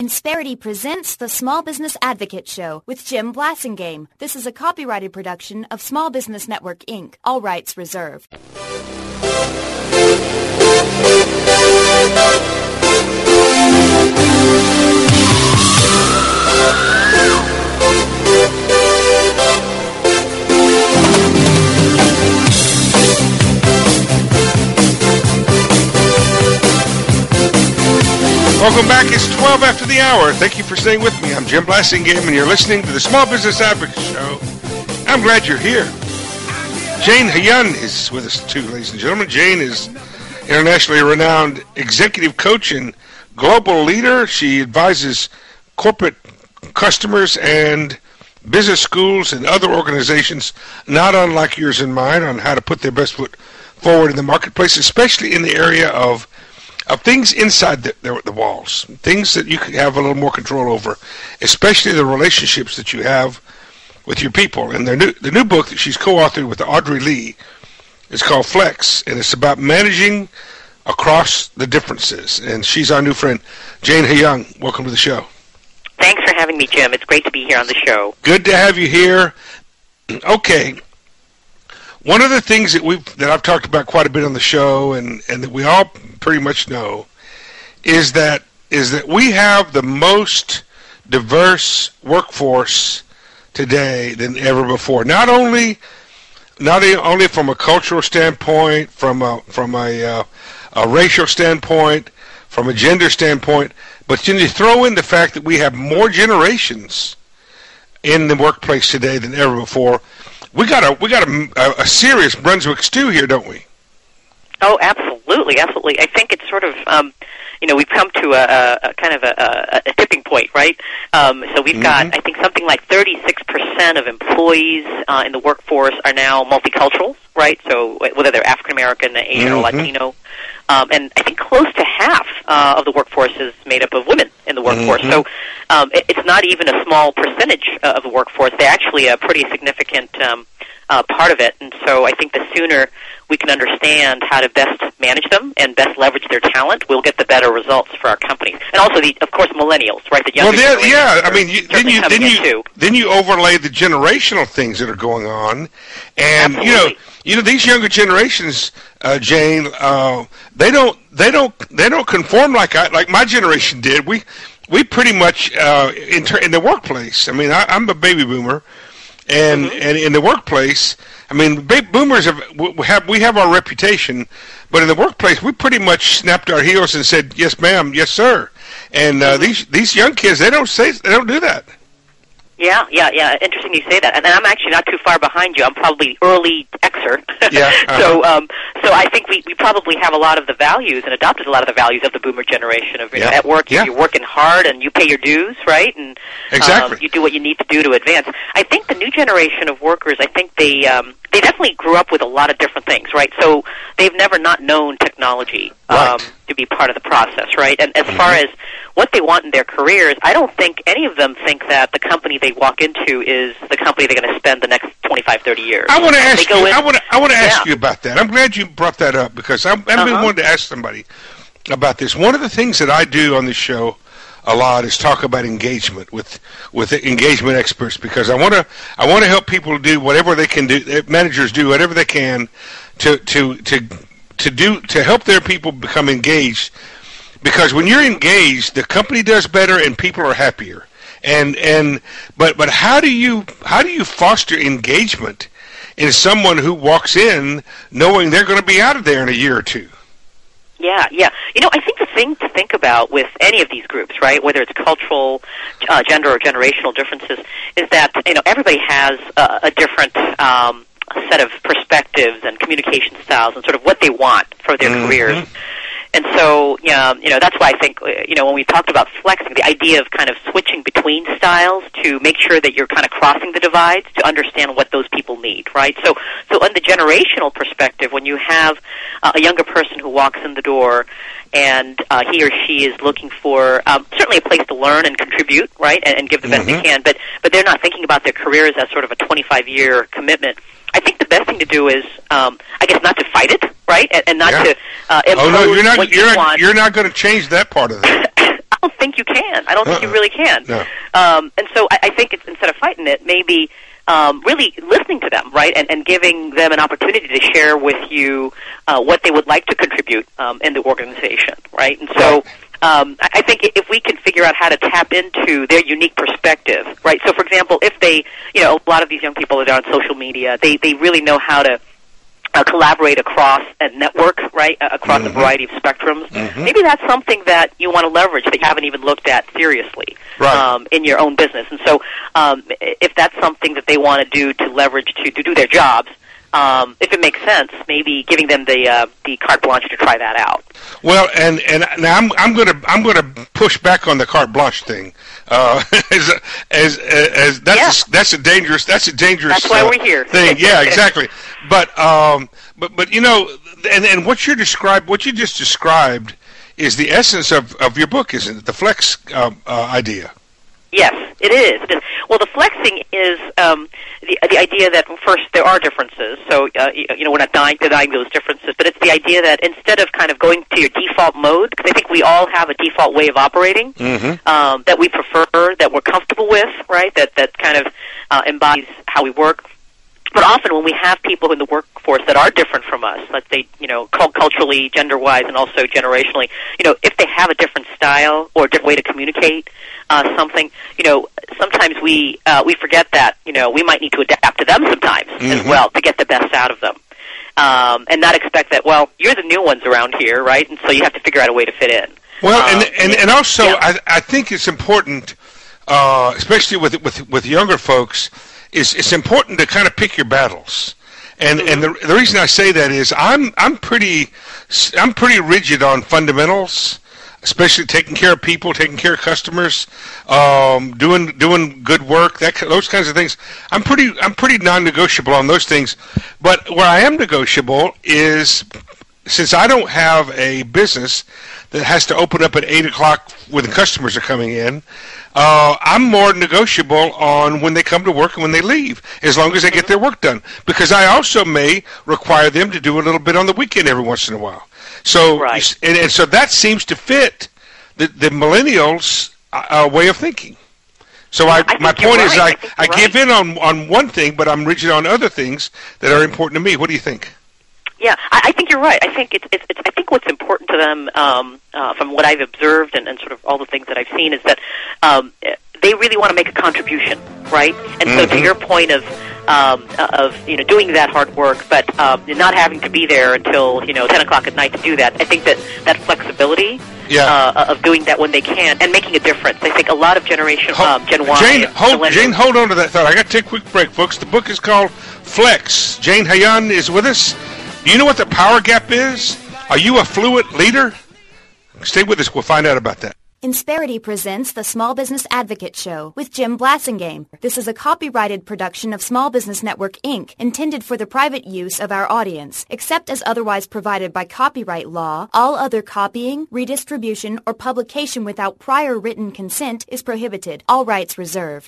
Insperity presents the Small Business Advocate Show with Jim Blasingame. This is a copyrighted production of Small Business Network, Inc. All rights reserved. Welcome back. It's 12 after the hour. Thank you for staying with me. I'm Jim Blasingame, and you're listening to the Small Business Advocate Show. I'm glad you're here. Jane Hyun is with us, too, ladies and gentlemen. Jane is internationally renowned executive coach and global leader. She advises corporate customers and business schools and other organizations, not unlike yours and mine, on how to put their best foot forward in the marketplace, especially in the area of things inside the walls, things that you can have a little more control over, especially the relationships that you have with your people. And the new book that she's co-authored with Audrey Lee is called Flex, and it's about managing across the differences. And she's our new friend, Jane Hyun. Welcome to the show. Thanks for having me, Jim. It's great to be here on the show. Good to have you here. Okay. One of the things that I've talked about quite a bit on the show, and that we all pretty much know, is that we have the most diverse workforce today than ever before. Not only from a cultural standpoint, from a racial standpoint, from a gender standpoint, but then you throw in the fact that we have more generations in the workplace today than ever before. We got a serious Brunswick stew here, don't we? Oh, absolutely. I think it's sort of, we've come to a kind of a tipping point, right? So we've got, I think, something like 36% of employees in the workforce are now multicultural, right? So whether they're African American, Asian, or Latino. And I think close to half of the workforce is made up of women in the workforce. So it's not even a small percentage of the workforce. They're actually a pretty significant part of it. And so I think the sooner we can understand how to best manage them and best leverage their talent, we'll get the better results for our companies. And also, of course, millennials, right? The younger generation. Yeah. I mean, then you overlay the generational things that are going on, and these younger generations, Jane, they don't conform like my generation did. We pretty much in the workplace. I mean, I'm a baby boomer. And in the workplace, I mean, boomers we have our reputation, but in the workplace, we pretty much snapped our heels and said, "Yes, ma'am, yes, sir." And these young kids, they don't do that. Yeah. Interesting you say that. And I'm actually not too far behind you. I'm probably early Xer. Yeah. So I think we probably have a lot of the values and adopted a lot of the values of the boomer generation of at work you're working hard and you pay your dues, right? And exactly. You do what you need to do to advance. I think the new generation of workers, I think they definitely grew up with a lot of different things, right? So they've never not known technology to be part of the process, right? And as far as what they want in their careers, I don't think any of them think that the company they walk into is the company they're going to spend the next 25, 30 years. I want to ask you. I want to ask you about that. I'm glad you brought that up because I've been wanting to ask somebody about this. One of the things that I do on this show a lot is talk about engagement with engagement experts because I want to help people do whatever they can do. Managers do whatever they can to help their people become engaged. Because when you're engaged, the company does better and people are happier. But how do you foster engagement in someone who walks in knowing they're going to be out of there in a year or two? Yeah. I think the thing to think about with any of these groups, right, whether it's cultural, gender, or generational differences, is that everybody has a different set of perspectives and communication styles and sort of what they want for their careers. And so, that's why I think, when we talked about flexing, the idea of kind of switching between styles to make sure that you're kind of crossing the divides to understand what those people need, right? So on the generational perspective, when you have a younger person who walks in the door and he or she is looking for certainly a place to learn and contribute, right, and give the best they can, but they're not thinking about their careers as sort of a 25-year commitment. I think the best thing to do is, I guess, not to fight it, right, and not to impose what you want. You're not going to change that part of it. don't think you can. I don't think you really can. No. And so I think it's, instead of fighting it, maybe really listening to them, right, and giving them an opportunity to share with you what they would like to contribute in the organization, right? And so I think if we can figure out how to tap into their unique perspective, right? So, for example, if they, a lot of these young people that are on social media, they really know how to collaborate across a network, right, across a variety of spectrums. Maybe that's something that you want to leverage that you haven't even looked at seriously in your own business. And so if that's something that they want to do to leverage to do their jobs, if it makes sense, maybe giving them the carte blanche to try that out. Well, and now I'm going to push back on the carte blanche thing. As that's a dangerous That's why we're here. thing. Yeah, exactly. But and what you just described is the essence of your book, isn't it? The flex idea. Yes, it is. It is. Well, the flexing is the idea that, first, there are differences. So, we're not denying those differences, but it's the idea that instead of kind of going to your default mode, because I think we all have a default way of operating that we prefer, that we're comfortable with, right, that kind of embodies how we work. But often when we have people in the workforce that are different from us, let's say, culturally, gender-wise, and also generationally, if they have a different style or a different way to communicate something, sometimes we forget that, we might need to adapt to them sometimes as well to get the best out of them. And not expect that, well, you're the new ones around here, right? And so you have to figure out a way to fit in. Well, and also, I think it's important, especially with younger folks, it's important to kind of pick your battles, and the reason I say that is I'm pretty rigid on fundamentals, especially taking care of people, taking care of customers, doing good work, those kinds of things. I'm pretty non-negotiable on those things, but where I am negotiable is, since I don't have a business that has to open up at 8 o'clock when the customers are coming in, I'm more negotiable on when they come to work and when they leave, as long as they get their work done. Because I also may require them to do a little bit on the weekend every once in a while. So, and so that seems to fit the millennials' way of thinking. So my point is, I give in on one thing, but I'm rigid on other things that are important to me. What do you think? Yeah, I think you're right. I think I think what's important to them, from what I've observed and sort of all the things that I've seen, is that they really want to make a contribution, right? And so, to your point of doing that hard work, but not having to be there until 10 o'clock at night to do that, I think that flexibility of doing that when they can and making a difference. I think a lot of Gen Y. Jane, hold on to that thought. I got to take a quick break, folks. The book is called Flex. Jane Hayan is with us. Do you know what the power gap is? Are you a fluent leader? Stay with us. We'll find out about that. Insperity presents the Small Business Advocate Show with Jim Blassingame. This is a copyrighted production of Small Business Network, Inc., intended for the private use of our audience. Except as otherwise provided by copyright law, all other copying, redistribution, or publication without prior written consent is prohibited. All rights reserved.